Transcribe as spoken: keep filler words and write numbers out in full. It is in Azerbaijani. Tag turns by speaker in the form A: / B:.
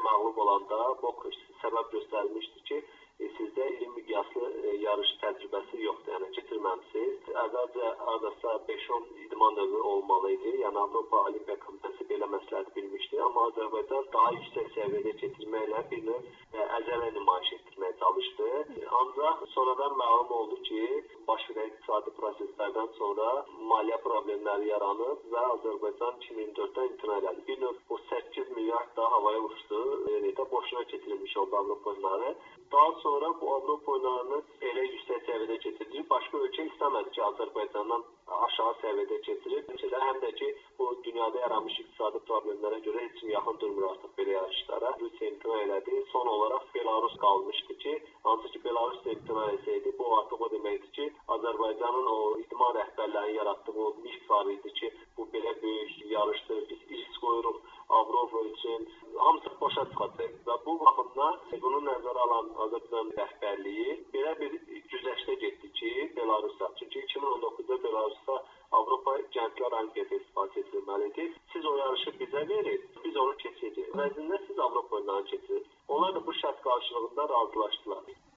A: məğlub olanda Bok səbəb göstərmişdi ki, sizdə iri miqyaslı yarış təcrübəsi yoxdur, yəni keçirməmisiniz. Əvvəlcə adasa beş on idman növü olmalı idi. Yəni Avropa Olimpiya Komitəsi belə məsləhət bilmişdi, amma Azərbaycan daha yüksək səviyyədə keçirməklə bir növ əcələ nümayiş etdirməyə çalışdı. Ancaq sonradan məlum oldu ki, baş verən iqtisadi proseslərdən sonra maliyyə problemləri yaranıb və Azərbaycan iki min dörddən imtina elədi. Bir növ o səkkiz milyard da havaya uçdu, yəni də boşuna keçirilmiş oldu Avropa oyunları. Daha sonra bu Avropa oyunlarını elə yüksək səviyyədə keçirdi. Başqa ölkə istəmədi ki, Azərbaycandan aşağı səviyyədə keçirib. Həm də ki, bu dünyada yaranmış iqtisadi problemlərə görə heç kim yaxın durmur artıq belə yarışlara. Rusiya imtina elədi. Son olaraq Belarus qalmışdı ki, hansı ki, Belarus da imtina etsəydi, bu artıq o deməkdir ki, Azərbaycanın o idman rəhbərlərinin yaratdığı o mif var idi ki, bu belə böyük yarışdır, biz risk qoyuruq Avropa üçün, hamısı boşa çıxacaq və bu baxımdan bunu nəzərə alan Azərbaycan rəhbərliyi belə bir güzəştə getdi ki, Belarusa. Çünki iki min on doqquzda Belarusda Avropa Gənclər Olimpiya Festivalı keçirilməlidir. Siz o yarışı bizə verin, biz onu keçəcəyik. Əvəzində siz Avropa oyunlarını keçirin. Onlar da bu şərt qarşılığında razılaşdılar.